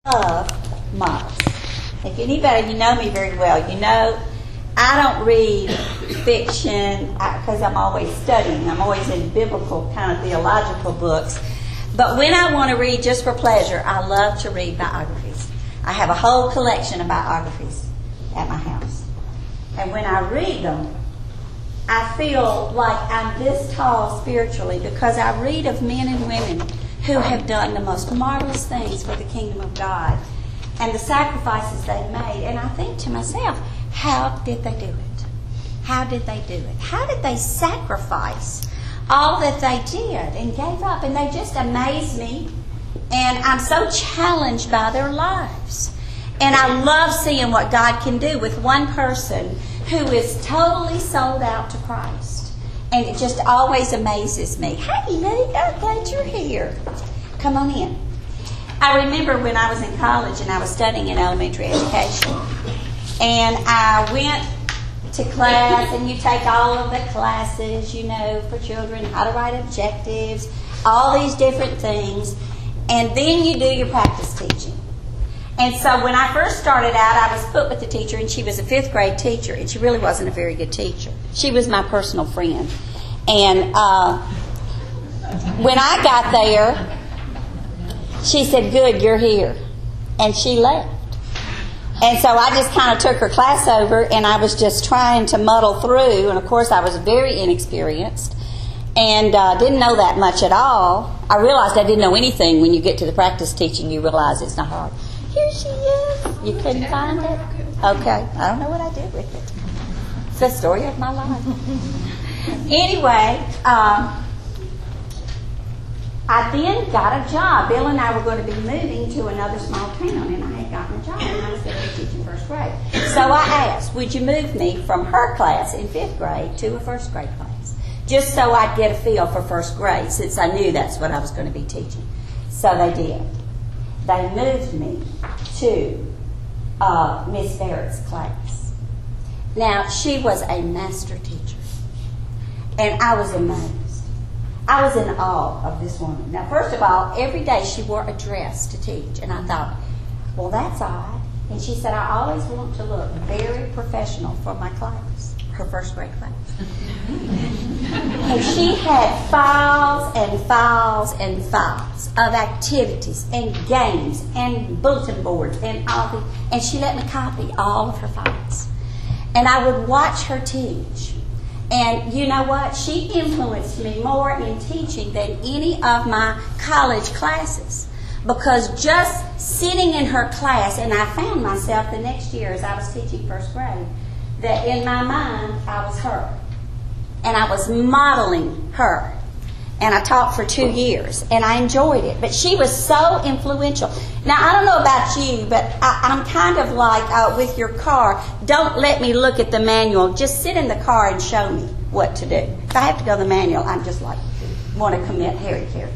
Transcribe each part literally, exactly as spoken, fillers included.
love models. If anybody, you know me very well, you know I don't read fiction because I'm always studying. I'm always in biblical kind of theological books. But when I want to read just for pleasure, I love to read biographies. I have a whole collection of biographies at my house. And when I read them, I feel like I'm this tall spiritually because I read of men and women who have done the most marvelous things for the kingdom of God and the sacrifices they've made. And I think to myself, how did they do it? How did they do it? How did they sacrifice all that they did and gave up? And they just amaze me. And I'm so challenged by their lives. And I love seeing what God can do with one person who is totally sold out to Christ. And it just always amazes me. Hey, Lee, I'm glad you're here. Come on in. I remember when I was in college and I was studying in elementary education. And I went to class, and you take all of the classes, you know, for children, how to write objectives, all these different things. And then you do your practice teaching. And so when I first started out, I was put with the teacher, and she was a fifth grade teacher, and she really wasn't a very good teacher. She was my personal friend. And uh, when I got there, she said, "Good, you're here." And she left. And so I just kind of took her class over, and I was just trying to muddle through. And, of course, I was very inexperienced and uh, didn't know that much at all. I realized I didn't know anything. When you get to the practice teaching, you realize it's not hard. Here she is. You couldn't find it? Okay. I don't know what I did with it. It's the story of my life. Anyway, um, I then got a job. Bill and I were going to be moving to another small town, and I had gotten a job, and I was going to be teaching first grade. So I asked, would you move me from her class in fifth grade to a first grade class, just so I'd get a feel for first grade, since I knew that's what I was going to be teaching. So they did. They moved me to uh, Miss Barrett's class. Now, she was a master teacher, and I was amazed. I was in awe of this woman. Now, first of all, every day she wore a dress to teach. And I thought, well, that's odd. And she said, I always want to look very professional for my class, her first grade class. And she had files and files and files of activities and games and bulletin boards and all the, and she let me copy all of her files. And I would watch her teach. And you know what? She influenced me more in teaching than any of my college classes. Because just sitting in her class, and I found myself the next year as I was teaching first grade, that in my mind I was her. And I was modeling her. And I taught for two years, and I enjoyed it. But she was so influential. Now, I don't know about you, but I, I'm kind of like uh, with your car, don't let me look at the manual. Just sit in the car and show me what to do. If I have to go to the manual, I'm just like, want to commit Harry-Carry.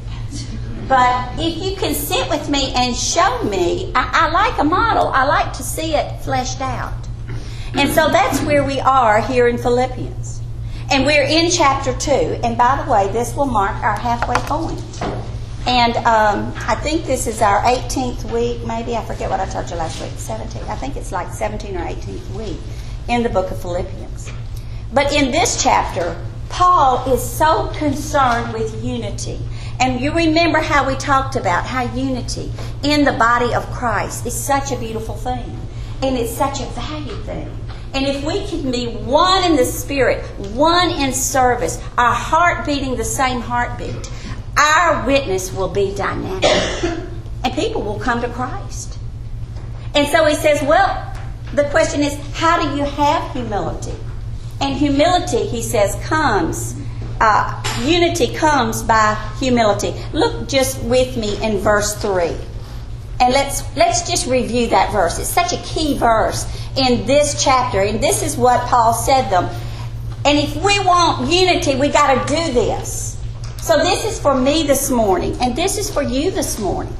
But if you can sit with me and show me, I, I like a model. I like to see it fleshed out. And so that's where we are here in Philippians. And we're in chapter two. And by the way, this will mark our halfway point. And um, I think this is our eighteenth week, maybe. I forget what I told you last week. seventeen. I think it's like seventeenth or eighteenth week in the book of Philippians. But in this chapter, Paul is so concerned with unity. And you remember how we talked about how unity in the body of Christ is such a beautiful thing. And it's such a valued thing. And if we can be one in the Spirit, one in service, our heart beating the same heartbeat, our witness will be dynamic. And people will come to Christ. And so he says, well, the question is, how do you have humility? And humility, he says, comes, uh, unity comes by humility. Look just with me in verse three. And let's let's just review that verse. It's such a key verse in this chapter. And this is what Paul said to them. And if we want unity, we got to do this. So this is for me this morning. And this is for you this morning.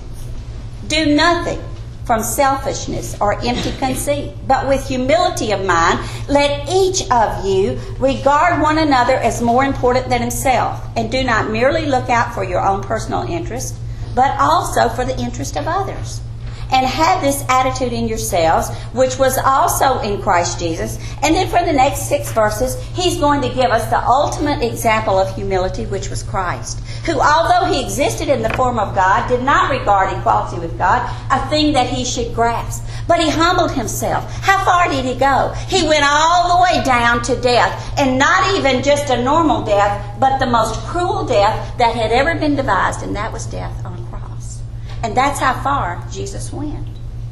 Do nothing from selfishness or empty conceit, but with humility of mind, let each of you regard one another as more important than himself. And do not merely look out for your own personal interest, but also for the interest of others. and have this attitude in yourselves, which was also in Christ Jesus. And then for the next six verses, he's going to give us the ultimate example of humility, which was Christ, who, although he existed in the form of God, did not regard equality with God a thing that he should grasp. But he humbled himself. How far did he go? He went all the way down to death, and not even just a normal death, but the most cruel death that had ever been devised, and that was death on a cross. And that's how far Jesus went.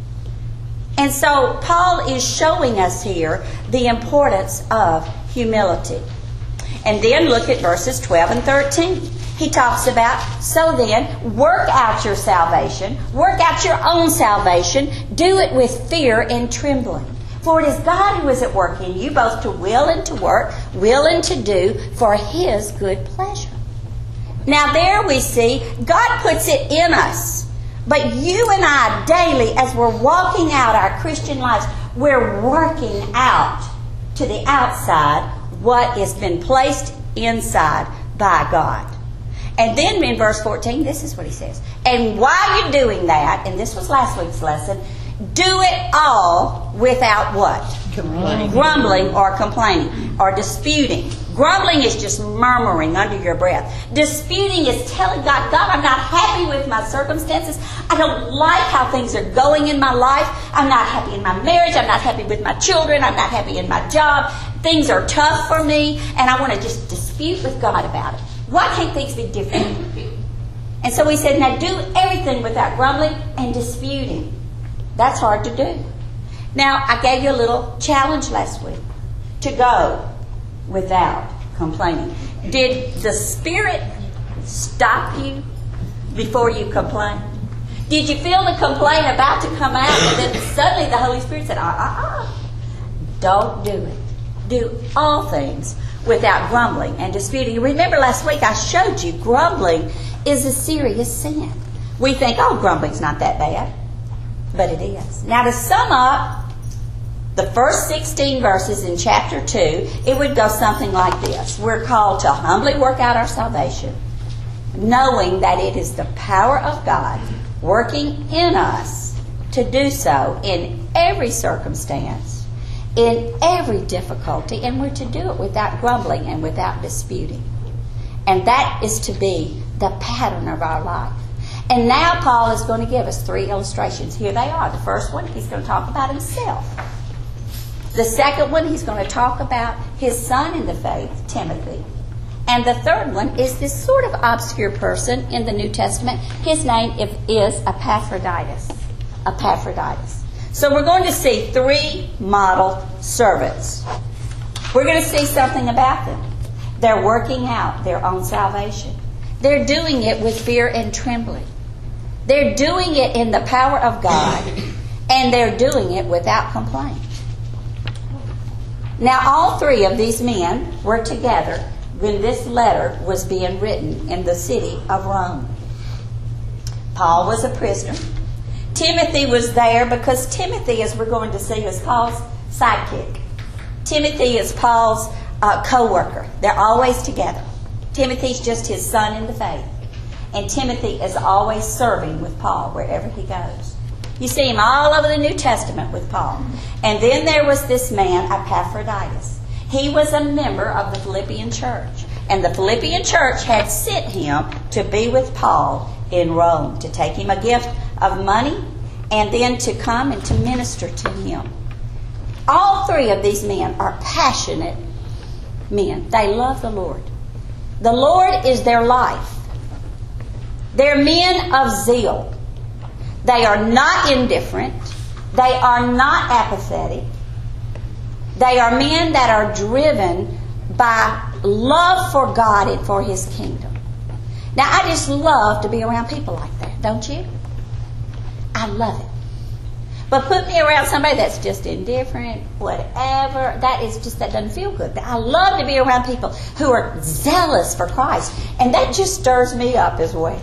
And so Paul is showing us here the importance of humility. And then look at verses twelve and thirteen. He talks about, so then, work out your salvation, work out your own salvation, do it with fear and trembling. For it is God who is at work in you, both to will and to work, will and to do, for his good pleasure. Now there we see, God puts it in us. But you and I, daily, as we're walking out our Christian lives, we're working out to the outside what has been placed inside by God. And then in verse fourteen, this is what he says. And while you're doing that, and this was last week's lesson, do it all without what? Complaining. Grumbling or complaining or disputing. Grumbling is just murmuring under your breath. Disputing is telling God, God, I'm not happy with my circumstances. I don't like how things are going in my life. I'm not happy in my marriage. I'm not happy with my children. I'm not happy in my job. Things are tough for me, and I want to just dispute with God about it. Why can't things be different? And so he said, now do everything without grumbling and disputing. That's hard to do. Now, I gave you a little challenge last week to go without complaining. Did the Spirit stop you before you complained? Did you feel the complaint about to come out, and then suddenly the Holy Spirit said, uh-uh, don't do it. Do all things without grumbling and disputing. You remember last week I showed you grumbling is a serious sin. We think, oh, grumbling's not that bad. But it is. Now to sum up the first sixteen verses in chapter two, it would go something like this. We're called to humbly work out our salvation, knowing that it is the power of God working in us to do so in every circumstance, in every difficulty, and we're to do it without grumbling and without disputing. And that is to be the pattern of our life. And now Paul is going to give us three illustrations. Here they are. The first one, he's going to talk about himself. The second one, he's going to talk about his son in the faith, Timothy. And the third one is this sort of obscure person in the New Testament. His name is Epaphroditus. Epaphroditus. So we're going to see three model servants. We're going to see something about them. They're working out their own salvation. They're doing it with fear and trembling. They're doing it in the power of God, and they're doing it without complaint. Now, all three of these men were together when this letter was being written in the city of Rome. Paul was a prisoner. Timothy was there because Timothy, as we're going to see, is Paul's sidekick. Timothy is Paul's uh, co-worker. They're always together. Timothy's just his son in the faith. And Timothy is always serving with Paul wherever he goes. You see him all over the New Testament with Paul. And then there was this man, Epaphroditus. He was a member of the Philippian church. And the Philippian church had sent him to be with Paul in Rome, to take him a gift of money and then to come and to minister to him. All three of these men are passionate men. They love the Lord. The Lord is their life. They're men of zeal. They are not indifferent. They are not apathetic. They are men that are driven by love for God and for His kingdom. Now, I just love to be around people like that, don't you? I love it. But put me around somebody that's just indifferent, whatever, that is just, that doesn't feel good. I love to be around people who are zealous for Christ. And that just stirs me up as well.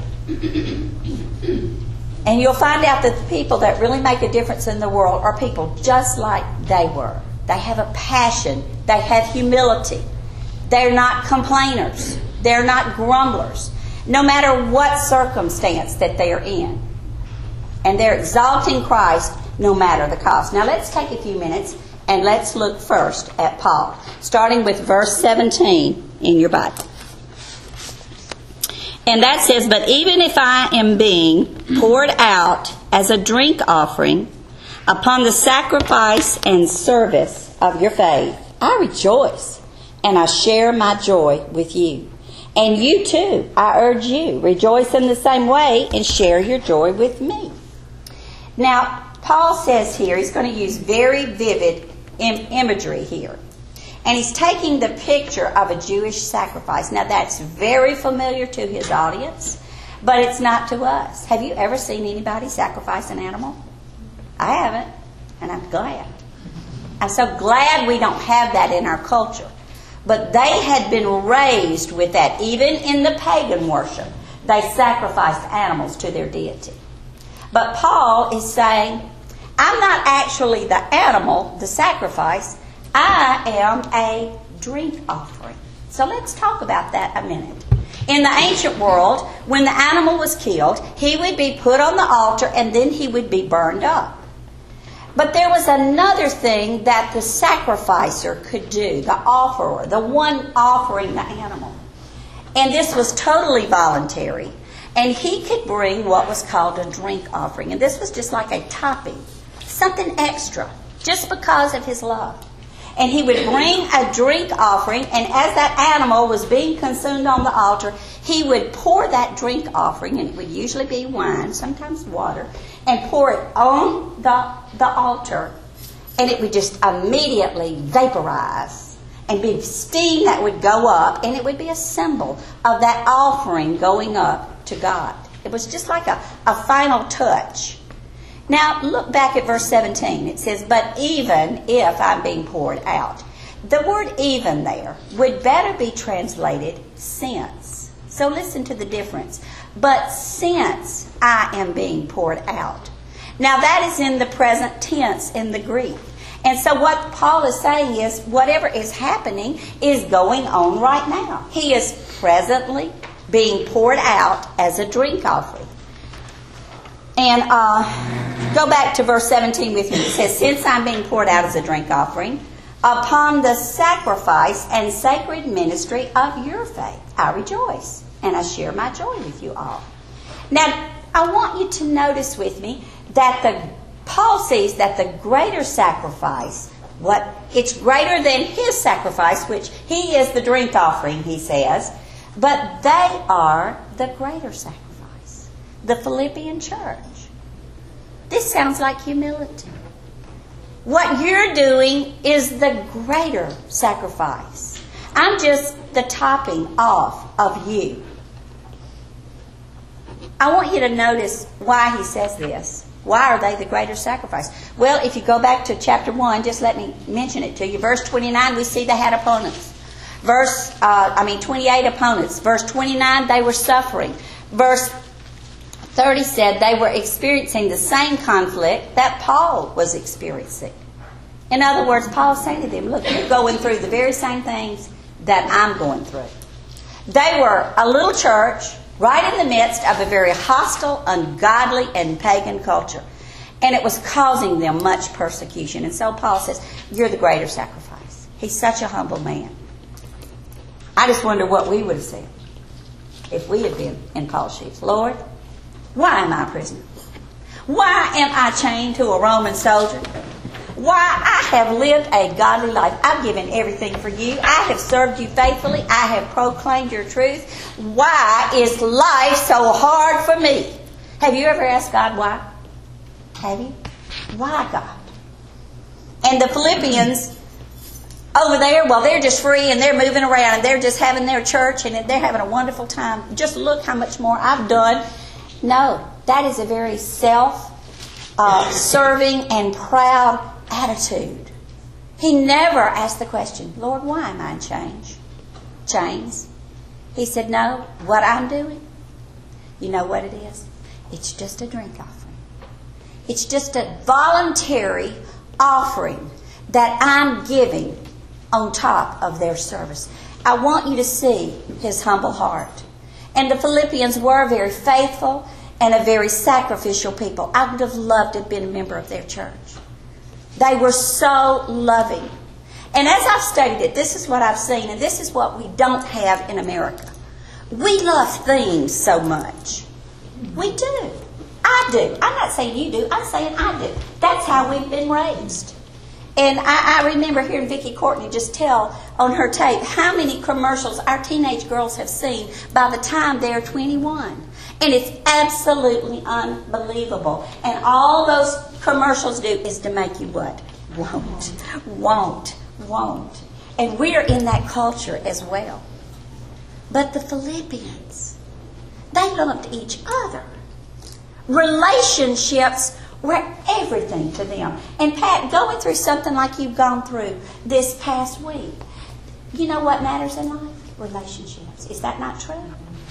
And you'll find out that the people that really make a difference in the world are people just like they were. They have a passion. They have humility. They're not complainers. They're not grumblers. No matter what circumstance that they are in. And they're exalting Christ no matter the cost. Now let's take a few minutes and let's look first at Paul, starting with verse seventeen in your Bible. And that says, "But even if I am being poured out as a drink offering upon the sacrifice and service of your faith, I rejoice, and I share my joy with you. And you too, I urge you, rejoice in the same way and share your joy with me." Now, Paul says here, he's going to use very vivid im- imagery here. And he's taking the picture of a Jewish sacrifice. Now, that's very familiar to his audience, but it's not to us. Have you ever seen anybody sacrifice an animal? I haven't, and I'm glad. I'm so glad we don't have that in our culture. But they had been raised with that. Even in the pagan worship, they sacrificed animals to their deity. But Paul is saying, I'm not actually the animal, the sacrifice. I am a drink offering. So let's talk about that a minute. In the ancient world, when the animal was killed, he would be put on the altar and then he would be burned up. But there was another thing that the sacrificer could do, the offerer, the one offering the animal. And this was totally voluntary. And he could bring what was called a drink offering. And this was just like a topping, something extra, just because of his love. And he would bring a drink offering, and as that animal was being consumed on the altar, he would pour that drink offering, and it would usually be wine, sometimes water, and pour it on the, the altar, and it would just immediately vaporize and be steam that would go up, and it would be a symbol of that offering going up to God. It was just like a, a final touch. Now, look back at verse seventeen. It says, "But even if I'm being poured out." The word "even" there would better be translated "since." So listen to the difference. "But since I am being poured out." Now, that is in the present tense in the Greek. And so what Paul is saying is whatever is happening is going on right now. He is presently being poured out as a drink offering. And uh, go back to verse seventeen with me. It says, "Since I'm being poured out as a drink offering upon the sacrifice and sacred ministry of your faith, I rejoice, and I share my joy with you all." Now, I want you to notice with me that the Paul sees that the greater sacrifice, what it's greater than his sacrifice, which he is the drink offering, he says, but they are the greater sacrifice. The Philippian church. This sounds like humility. What you're doing is the greater sacrifice. I'm just the topping off of you. I want you to notice why he says this. Why are they the greater sacrifice? Well, if you go back to chapter one, just let me mention it to you. Verse twenty-nine, we see they had opponents. Verse, uh, I mean, twenty-eight opponents. Verse twenty-nine, they were suffering. Verse thirty said they were experiencing the same conflict that Paul was experiencing. In other words, Paul's saying to them, look, you're going through the very same things that I'm going through. They were a little church right in the midst of a very hostile, ungodly, and pagan culture. And it was causing them much persecution. And so Paul says, you're the greater sacrifice. He's such a humble man. I just wonder what we would have said if we had been in Paul's shoes. Lord, why am I a prisoner? Why am I chained to a Roman soldier? Why, I have lived a godly life. I've given everything for you. I have served you faithfully. I have proclaimed your truth. Why is life so hard for me? Have you ever asked God why? Have you? Why, God? And the Philippians over there, well, they're just free and they're moving around and they're just having their church and they're having a wonderful time. Just look how much more I've done. No, that is a very self-serving uh, and proud attitude. He never asked the question, Lord, why am I in chains? Chains. He said, no, what I'm doing, you know what it is? It's just a drink offering. It's just a voluntary offering that I'm giving on top of their service. I want you to see his humble heart. And the Philippians were very faithful and a very sacrificial people. I would have loved to have been a member of their church. They were so loving. And as I've studied it, this is what I've seen, and this is what we don't have in America. We love things so much. We do. I do. I'm not saying you do. I'm saying I do. That's how we've been raised. And I, I remember hearing Vicki Courtney just tell on her tape how many commercials our teenage girls have seen by the time they're twenty-one. And it's absolutely unbelievable. And all those commercials do is to make you what? Won't. Won't. Won't. And we're in that culture as well. But the Philippians, they loved each other. Relationships were everything to them. And Pat, going through something like you've gone through this past week, you know what matters in life? Relationships. Is that not true?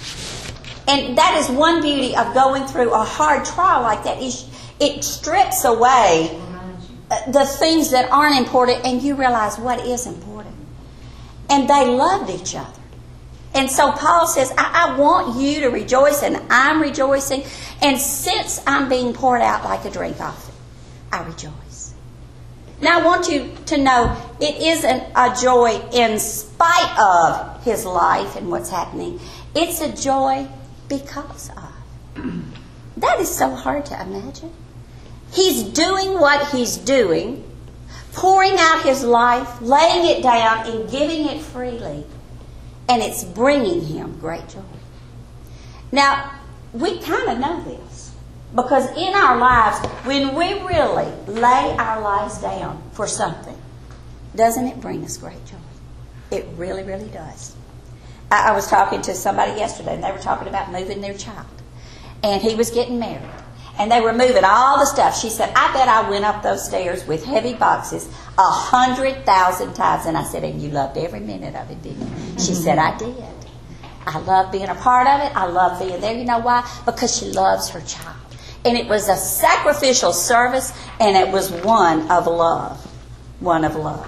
And that is one beauty of going through a hard trial like that. Is it strips away the things that aren't important, and you realize what is important. And they loved each other. And so Paul says, I, I want you to rejoice, and I'm rejoicing. And since I'm being poured out like a drink offering, I rejoice. Now I want you to know it isn't a joy in spite of his life and what's happening. It's a joy because of. That is so hard to imagine. He's doing what he's doing, pouring out his life, laying it down, and giving it freely. And it's bringing him great joy. Now, we kind of know this. Because in our lives, when we really lay our lives down for something, doesn't it bring us great joy? It really, really does. I, I was talking to somebody yesterday, and they were talking about moving their child. And he was getting married. And they were moving all the stuff. She said, I bet I went up those stairs with heavy boxes a hundred thousand times. And I said, and you loved every minute of it, didn't you? She said, I did. I love being a part of it. I love being there. You know why? Because she loves her child. And it was a sacrificial service, and it was one of love. One of love.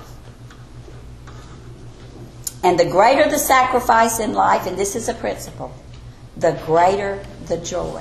And the greater the sacrifice in life, and this is a principle, the greater the joy.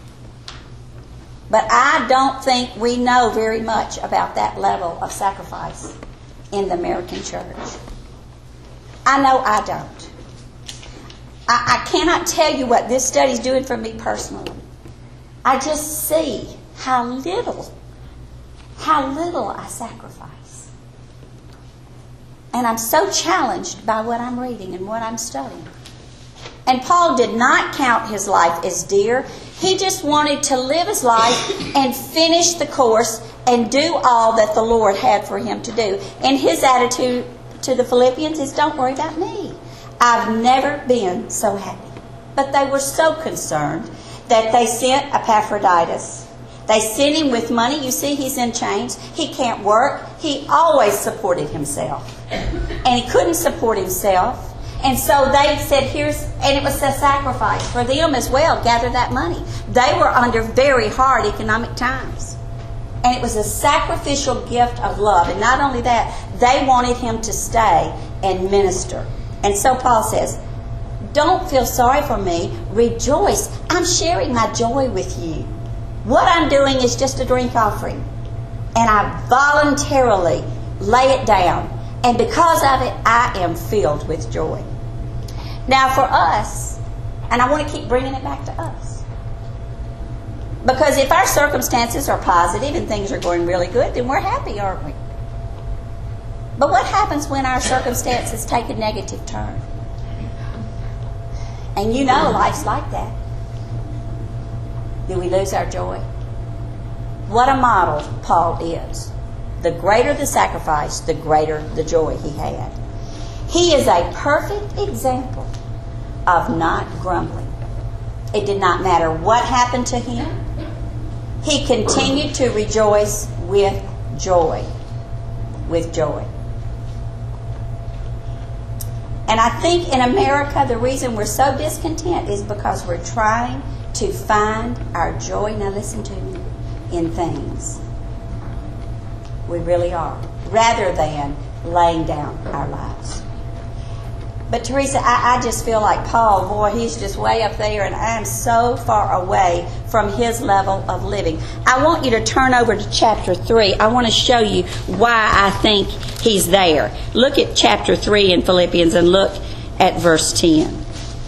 But I don't think we know very much about that level of sacrifice in the American church. I know I don't. I, I cannot tell you what this study is doing for me personally. I just see how little, how little I sacrifice. And I'm so challenged by what I'm reading and what I'm studying. And Paul did not count his life as dear. He just wanted to live his life and finish the course and do all that the Lord had for him to do. And his attitude to the Philippians is, don't worry about me. I've never been so happy. But they were so concerned that they sent Epaphroditus. They sent him with money. You see, he's in chains. He can't work. He always supported himself. And he couldn't support himself. And so they said, here's, and it was a sacrifice for them as well, gather that money. They were under very hard economic times. And it was a sacrificial gift of love. And not only that, they wanted him to stay and minister. And so Paul says, don't feel sorry for me. Rejoice. I'm sharing my joy with you. What I'm doing is just a drink offering. And I voluntarily lay it down. And because of it, I am filled with joy. Now for us, and I want to keep bringing it back to us. Because if our circumstances are positive and things are going really good, then we're happy, aren't we? But what happens when our circumstances take a negative turn? And you know life's like that. Do we lose our joy? What a model Paul is. The greater the sacrifice, the greater the joy he had. He is a perfect example of not grumbling. It did not matter what happened to him. He continued to rejoice with joy. With joy. And I think in America, the reason we're so discontent is because we're trying to find our joy, now listen to me, in things. We really are. Rather than laying down our lives. But Teresa, I, I just feel like Paul, boy, he's just way up there, and I'm so far away from his level of living. I want you to turn over to chapter three. I want to show you why I think he's there. Look at chapter three in Philippians and look at verse ten.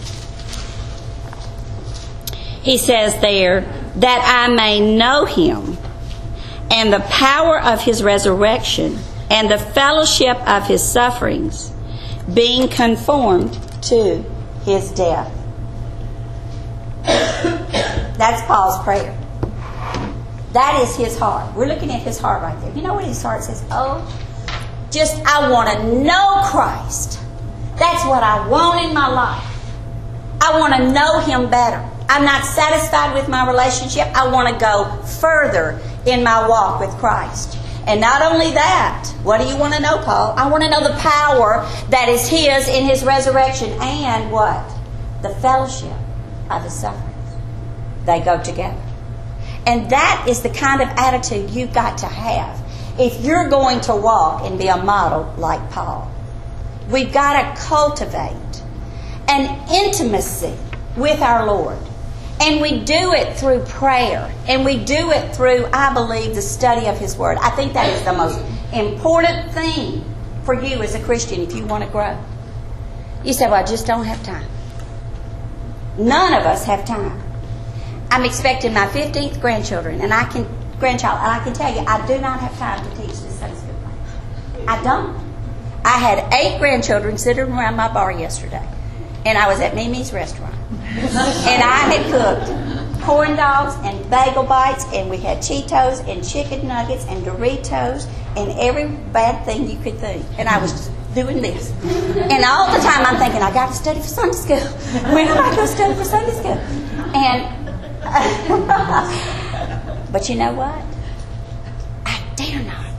He says there, that I may know him and the power of his resurrection and the fellowship of his sufferings, being conformed to his death. That's Paul's prayer. That is his heart. We're looking at his heart right there. You know what his heart says? Oh, just I want to know Christ. That's what I want in my life. I want to know him better. I'm not satisfied with my relationship. I want to go further in my walk with Christ. And not only that, what do you want to know, Paul? I want to know the power that is his in his resurrection and what? The fellowship of his sufferings. They go together. And that is the kind of attitude you've got to have if you're going to walk and be a model like Paul. We've got to cultivate an intimacy with our Lord. And we do it through prayer. And we do it through, I believe, the study of his word. I think that is the most important thing for you as a Christian if you want to grow. You say, well, I just don't have time. None of us have time. I'm expecting my fifteenth grandchildren, and I can grandchild, and I can tell you, I do not have time to teach this Sunday school class. I don't. I had eight grandchildren sitting around my bar yesterday, and I was at Mimi's restaurant. And I had cooked corn dogs and bagel bites, and we had Cheetos and chicken nuggets and Doritos and every bad thing you could think. And I was just doing this. And all the time I'm thinking, I got to study for Sunday school. When am I going to study for Sunday school? And, but you know what? I dare not.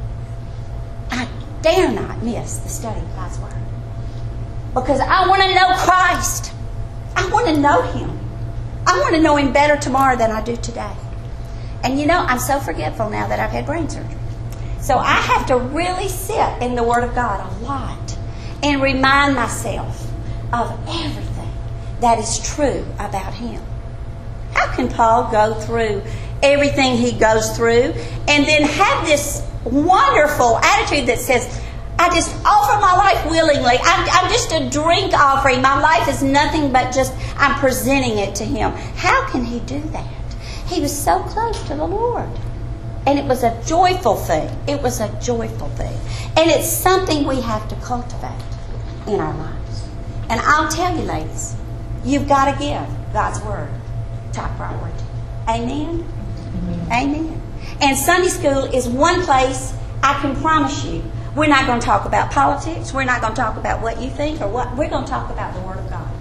I dare not miss the study of God's Word. Because I want to know Christ. I want to know him. I want to know him better tomorrow than I do today. And you know, I'm so forgetful now that I've had brain surgery. So I have to really sit in the Word of God a lot and remind myself of everything that is true about him. How can Paul go through everything he goes through and then have this wonderful attitude that says, I just offer my life willingly. I'm, I'm just a drink offering. My life is nothing but just, I'm presenting it to him. How can he do that? He was so close to the Lord. And it was a joyful thing. It was a joyful thing. And it's something we have to cultivate in our lives. And I'll tell you, ladies, you've got to give God's Word top priority. Amen? Amen. Amen. And Sunday school is one place I can promise you we're not going to talk about politics. We're not going to talk about what you think or what. We're going to talk about the Word of God.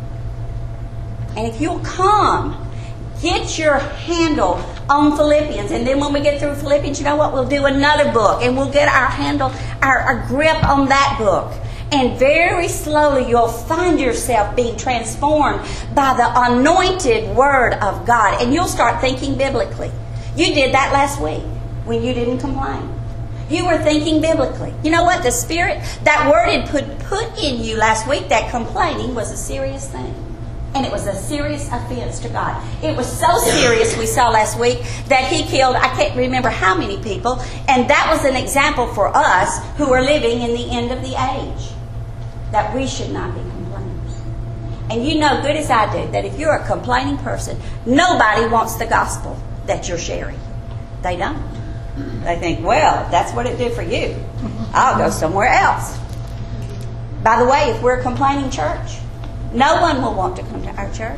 And if you'll come, get your handle on Philippians. And then when we get through Philippians, you know what? We'll do another book. And we'll get our handle, our, our grip on that book. And very slowly you'll find yourself being transformed by the anointed Word of God. And you'll start thinking biblically. You did that last week when you didn't complain. You were thinking biblically. You know what? The Spirit, that word it put, put in you last week, that complaining was a serious thing. And it was a serious offense to God. It was so serious, we saw last week, that he killed, I can't remember how many people. And that was an example for us who are living in the end of the age. That we should not be complainers. And you know good as I do that if you're a complaining person, nobody wants the gospel that you're sharing. They don't. They think, well, if that's what it did for you, I'll go somewhere else. By the way, if we're a complaining church, no one will want to come to our church.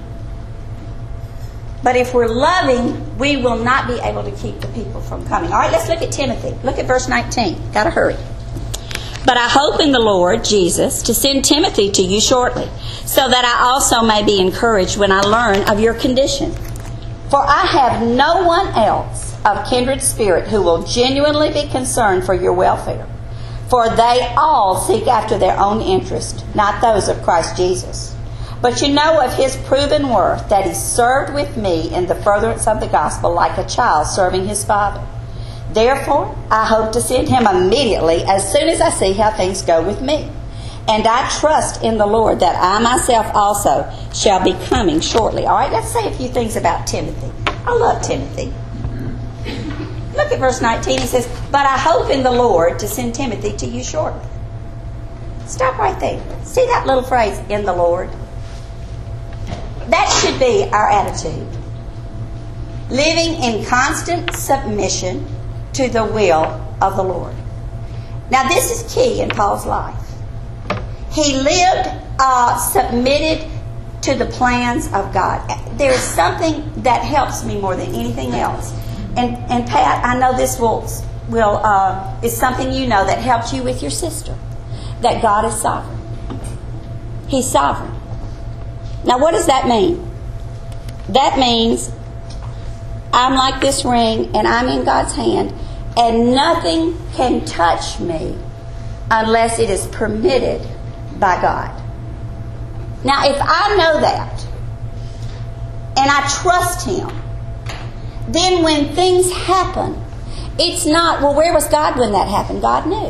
But if we're loving, we will not be able to keep the people from coming. All right, let's look at Timothy. Look at verse nineteen. Got to hurry. But I hope in the Lord Jesus to send Timothy to you shortly, so that I also may be encouraged when I learn of your condition. For I have no one else of kindred spirit who will genuinely be concerned for your welfare. For they all seek after their own interest, not those of Christ Jesus. But you know of his proven worth, that he served with me in the furtherance of the gospel like a child serving his father. Therefore, I hope to send him immediately as soon as I see how things go with me. And I trust in the Lord that I myself also shall be coming shortly. All right, let's say a few things about Timothy. I love Timothy. Look at verse nineteen. He says, but I hope in the Lord to send Timothy to you shortly. Stop right there. See that little phrase, in the Lord? That should be our attitude. Living in constant submission to the will of the Lord. Now this is key in Paul's life. He lived uh, submitted to the plans of God. There is something that helps me more than anything else. And, and Pat, I know this will, will uh, is something you know that helps you with your sister. That God is sovereign. He's sovereign. Now what does that mean? That means I'm like this ring and I'm in God's hand and nothing can touch me unless it is permitted by God. Now if I know that and I trust Him, then when things happen, it's not, well, where was God when that happened? God knew.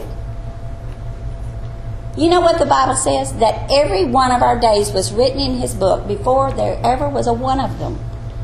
You know what the Bible says? That every one of our days was written in His book before there ever was a one of them.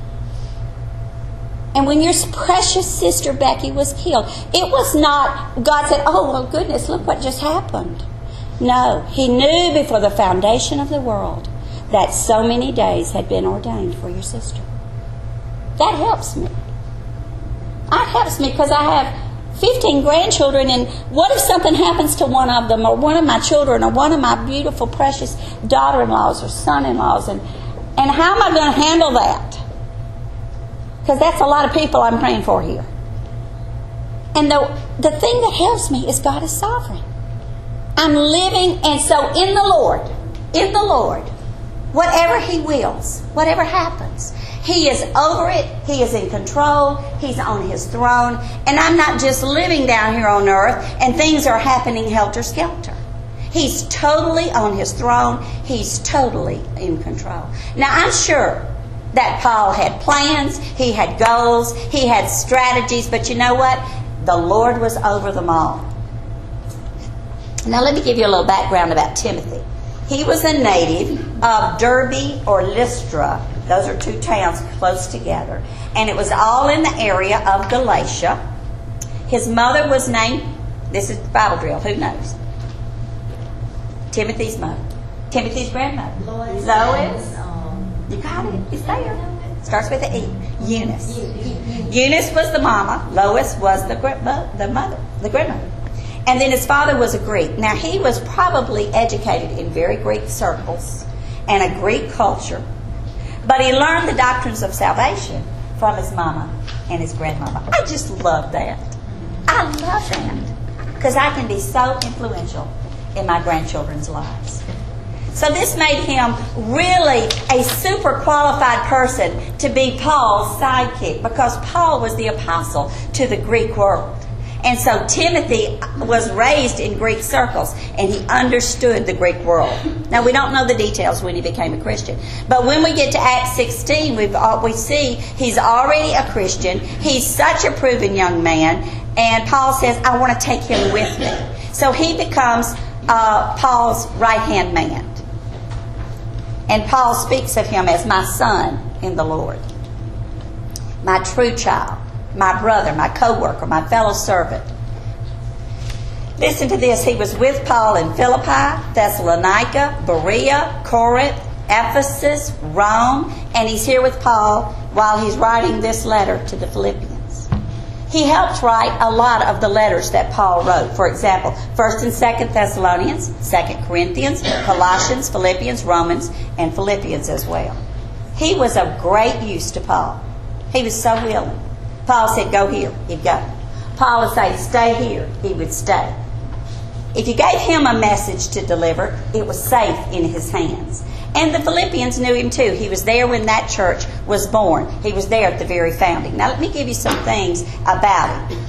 And when your precious sister Becky was killed, it was not, God said, oh, well, goodness, look what just happened. No, He knew before the foundation of the world that so many days had been ordained for your sister. That helps me. That helps me because I have fifteen grandchildren, and what if something happens to one of them, or one of my children, or one of my beautiful, precious daughter-in-laws or son-in-laws, and, and how am I going to handle that? Because that's a lot of people I'm praying for here. And the, the thing that helps me is God is sovereign. I'm living, and so in the Lord, in the Lord, whatever He wills, whatever happens, He is over it. He is in control. He's on His throne. And I'm not just living down here on earth and things are happening helter-skelter. He's totally on His throne. He's totally in control. Now, I'm sure that Paul had plans. He had goals. He had strategies. But you know what? The Lord was over them all. Now, let me give you a little background about Timothy. He was a native of Derbe or Lystra. Those are two towns close together. And it was all in the area of Galatia. His mother was named, this is Bible drill, who knows? Timothy's mother. Timothy's grandmother. Lois. Lois. You got it. It's there. Starts with an E. Eunice. Eunice was the mama. Lois was the, the mother, the grandmother. And then his father was a Greek. Now, he was probably educated in very Greek circles and a Greek culture. But he learned the doctrines of salvation from his mama and his grandmama. I just love that. I love that. Because I can be so influential in my grandchildren's lives. So this made him really a super qualified person to be Paul's sidekick. Because Paul was the apostle to the Greek world. And so Timothy was raised in Greek circles, and he understood the Greek world. Now, we don't know the details when he became a Christian. But when we get to Acts sixteen, we've, we see he's already a Christian. He's such a proven young man. And Paul says, I want to take him with me. So he becomes uh, Paul's right-hand man. And Paul speaks of him as my son in the Lord, my true child, my brother, my co-worker, my fellow servant. Listen to this. He was with Paul in Philippi, Thessalonica, Berea, Corinth, Ephesus, Rome, and he's here with Paul while he's writing this letter to the Philippians. He helped write a lot of the letters that Paul wrote. For example, First and Second Thessalonians, Second Corinthians, Colossians, Philippians, Romans, and Philippians as well. He was of great use to Paul. He was so willing. Paul said, go here. He'd go. Paul would say, stay here. He would stay. If you gave him a message to deliver, it was safe in his hands. And the Philippians knew him too. He was there when that church was born. He was there at the very founding. Now let me give you some things about him.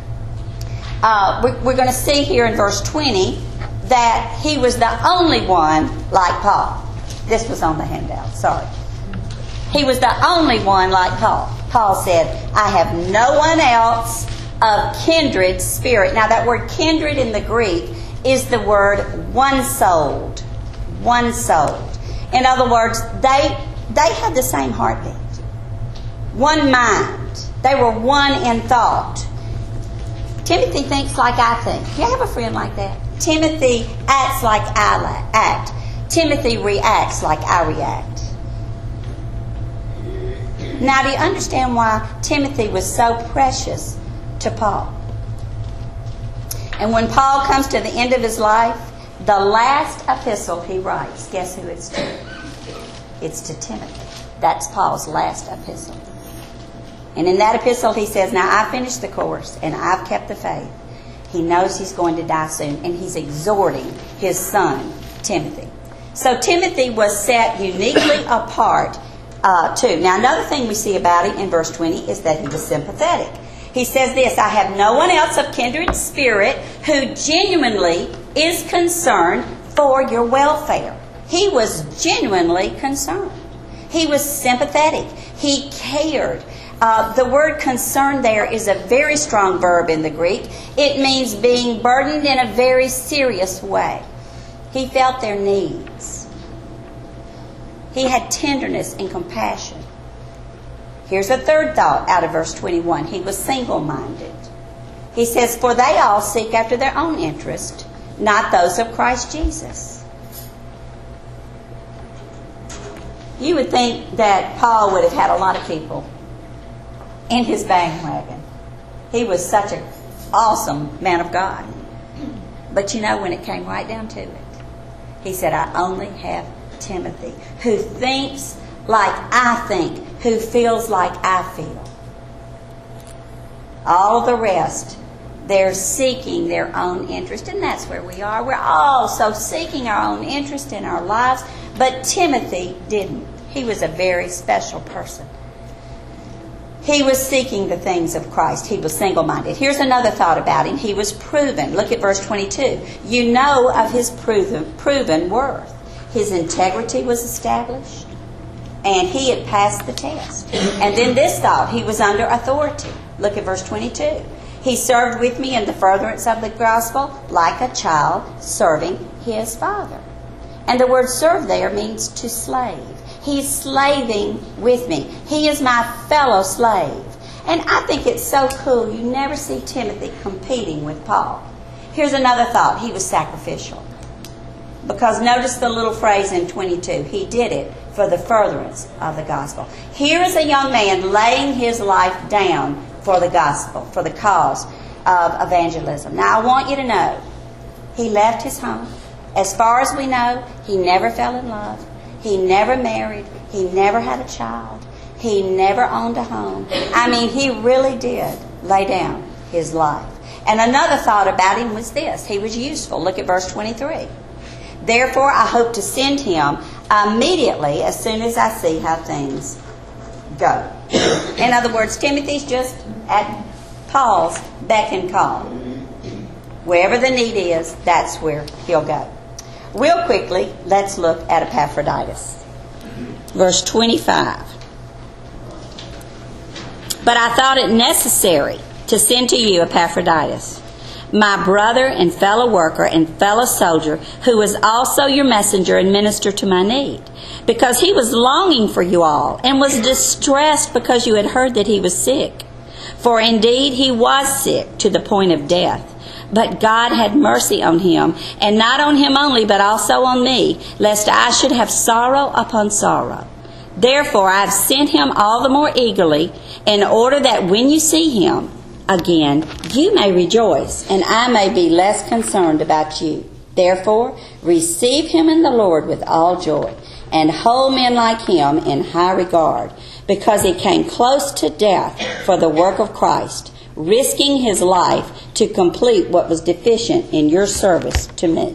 Uh, we're we're going to see here in verse twenty that he was the only one like Paul. This was on the handout. Sorry. He was the only one like Paul. Paul said, I have no one else of kindred spirit. Now that word kindred in the Greek is the word one-souled. One-souled. In other words, they, they had the same heartbeat. One mind. They were one in thought. Timothy thinks like I think. You have a friend like that? Timothy acts like I act. Timothy reacts like I react. Now, do you understand why Timothy was so precious to Paul? And when Paul comes to the end of his life, the last epistle he writes, guess who it's to? It's to Timothy. That's Paul's last epistle. And in that epistle he says, now I finished the course and I've kept the faith. He knows he's going to die soon, and he's exhorting his son, Timothy. So Timothy was set uniquely apart uh, too. Now another thing we see about him in verse twenty is that he was sympathetic. He says this, I have no one else of kindred spirit who genuinely is concerned for your welfare. He was genuinely concerned. He was sympathetic. He cared. Uh, the word concern there is a very strong verb in the Greek. It means being burdened in a very serious way. He felt their needs. He had tenderness and compassion. Here's a third thought out of verse twenty-one. He was single-minded. He says, for they all seek after their own interest, not those of Christ Jesus. You would think that Paul would have had a lot of people in his bandwagon. He was such an awesome man of God. But you know, when it came right down to it, he said, I only have Timothy, who thinks like I think, who feels like I feel. All the rest, they're seeking their own interest, and that's where we are. We're all so seeking our own interest in our lives, but Timothy didn't. He was a very special person. He was seeking the things of Christ. He was single-minded. Here's another thought about him. He was proven. Look at verse twenty-two. You know of his proven, proven worth. His integrity was established, and he had passed the test. And then this thought, he was under authority. Look at verse twenty-two. He served with me in the furtherance of the gospel like a child serving his father. And the word serve there means to slave. He's slaving with me. He is my fellow slave. And I think it's so cool. You never see Timothy competing with Paul. Here's another thought. He was sacrificial. Because notice the little phrase in twenty-two. He did it for the furtherance of the gospel. Here is a young man laying his life down for the gospel, for the cause of evangelism. Now I want you to know, he left his home. As far as we know, he never fell in love. He never married. He never had a child. He never owned a home. I mean, he really did lay down his life. And another thought about him was this. He was useful. Look at verse twenty-three. Therefore, I hope to send him immediately as soon as I see how things go. In other words, Timothy's just at Paul's beck and call. Wherever the need is, that's where he'll go. Real quickly, let's look at Epaphroditus. Verse twenty-five. But I thought it necessary to send to you Epaphroditus, my brother and fellow worker and fellow soldier, who was also your messenger and minister to my need, because he was longing for you all and was distressed because you had heard that he was sick. For indeed he was sick to the point of death. But God had mercy on him, and not on him only, but also on me, lest I should have sorrow upon sorrow. Therefore I have sent him all the more eagerly, in order that when you see him again, you may rejoice, and I may be less concerned about you. Therefore receive him in the Lord with all joy, and hold men like him in high regard, because he came close to death for the work of Christ, risking his life to complete what was deficient in your service to me.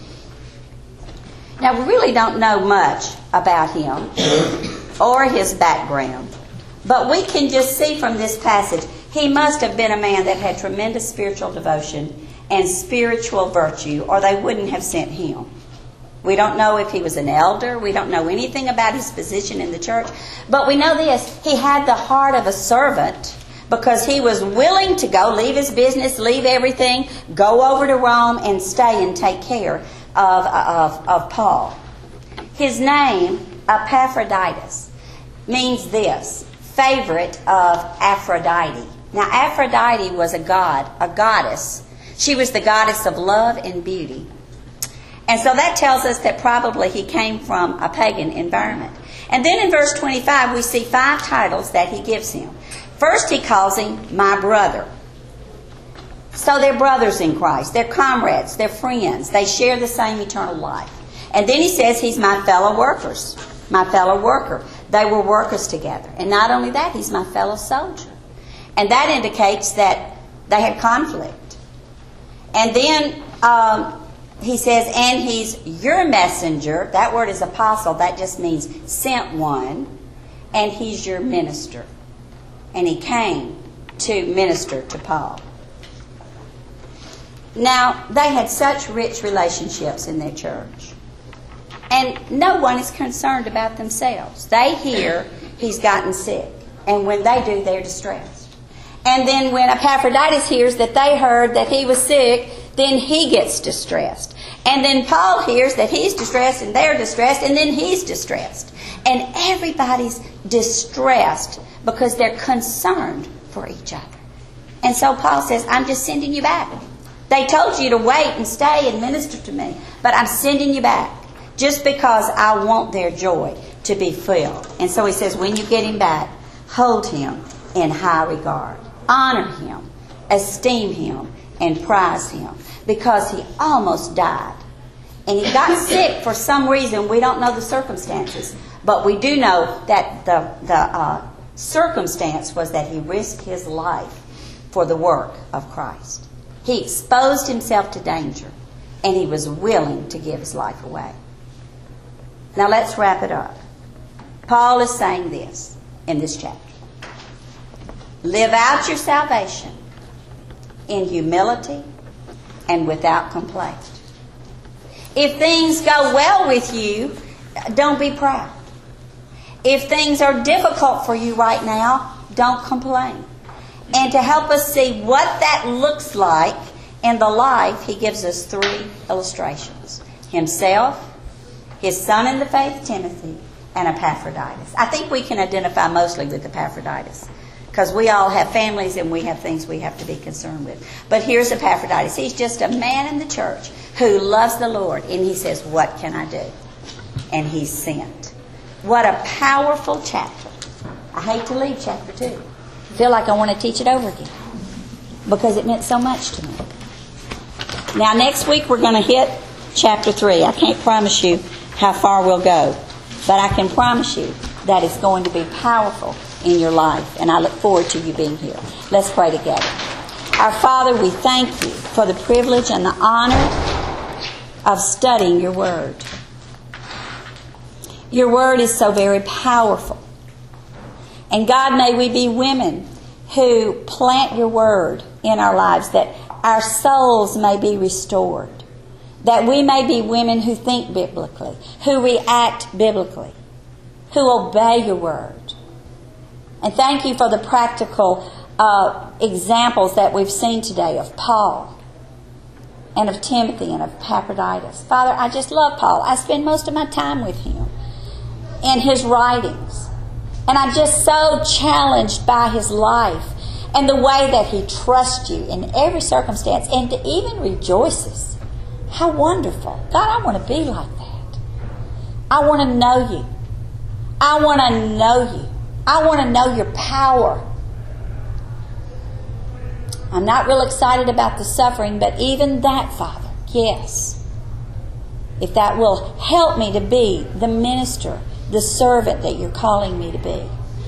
Now, we really don't know much about him or his background, but we can just see from this passage, he must have been a man that had tremendous spiritual devotion and spiritual virtue, or they wouldn't have sent him. We don't know if he was an elder. We don't know anything about his position in the church. But we know this. He had the heart of a servant, because he was willing to go, leave his business, leave everything, go over to Rome and stay and take care of, of, of Paul. His name, Epaphroditus, means this, favorite of Aphrodite. Now, Aphrodite was a god, a goddess. She was the goddess of love and beauty. And so that tells us that probably he came from a pagan environment. And then in verse twenty-five, we see five titles that he gives him. First, he calls him my brother. So they're brothers in Christ. They're comrades. They're friends. They share the same eternal life. And then he says he's my fellow workers, my fellow worker. They were workers together. And not only that, he's my fellow soldier. And that indicates that they had conflict. And then um, he says, and he's your messenger. That word is apostle. That just means sent one. And he's your minister. And he came to minister to Paul. Now, they had such rich relationships in their church. And no one is concerned about themselves. They hear he's gotten sick. And when they do, they're distressed. And then when Epaphroditus hears that they heard that he was sick, then he gets distressed. And then Paul hears that he's distressed and they're distressed, and then he's distressed. And everybody's distressed because they're concerned for each other. And so Paul says, I'm just sending you back. They told you to wait and stay and minister to me, but I'm sending you back just because I want their joy to be filled. And so he says, when you get him back, hold him in high regard. Honor him, esteem him, and prize him, because he almost died. And he got sick for some reason. We don't know the circumstances, but we do know that the, the uh, circumstance was that he risked his life for the work of Christ. He exposed himself to danger, and he was willing to give his life away. Now let's wrap it up. Paul is saying this in this chapter. Live out your salvation in humility and without complaint. If things go well with you, don't be proud. If things are difficult for you right now, don't complain. And to help us see what that looks like in the life, he gives us three illustrations. Himself, his son in the faith, Timothy, and Epaphroditus. I think we can identify mostly with Epaphroditus, because we all have families and we have things we have to be concerned with. But here's Epaphroditus. He's just a man in the church who loves the Lord. And he says, what can I do? And he's sent. What a powerful chapter. I hate to leave chapter two. I feel like I want to teach it over again, because it meant so much to me. Now next week we're going to hit chapter three. I can't promise you how far we'll go, but I can promise you that it's going to be powerful in your life, and I look forward to you being here. Let's pray together. Our Father, we thank you for the privilege and the honor of studying your word. Your word is so very powerful. And God, may we be women who plant your word in our lives, that our souls may be restored, that we may be women who think biblically, who react biblically, who obey your word. And thank you for the practical uh, examples that we've seen today of Paul and of Timothy and of Epaphroditus. Father, I just love Paul. I spend most of my time with him in his writings. And I'm just so challenged by his life and the way that he trusts you in every circumstance and even rejoices. How wonderful. God, I want to be like that. I want to know you. I want to know you. I want to know your power. I'm not real excited about the suffering, but even that, Father, yes. If that will help me to be the minister, the servant that you're calling me to be.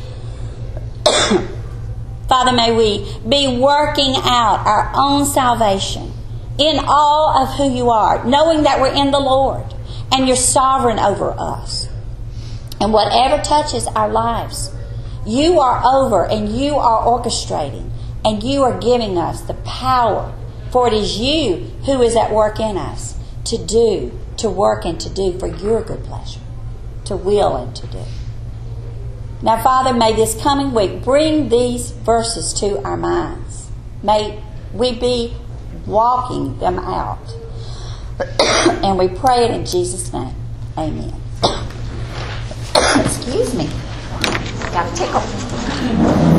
Father, may we be working out our own salvation in all of who you are, knowing that we're in the Lord and you're sovereign over us. And whatever touches our lives, you are over and you are orchestrating and you are giving us the power, for it is you who is at work in us to do, to work and to do for your good pleasure, to will and to do. Now, Father, may this coming week bring these verses to our minds. May we be walking them out. And we pray it in Jesus' name. Amen. Excuse me. Got a tickle.